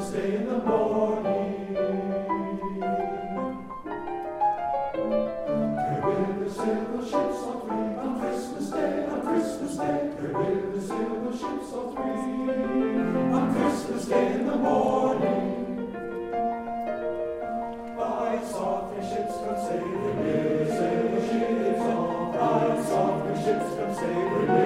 Day in the morning. There will sail the ships all three on Christmas Day, on Christmas Day. There will sail the ships all three on Christmas Day in the morning. Right softly ships come sailing, will sail the ships all right. Softly ships come sailing.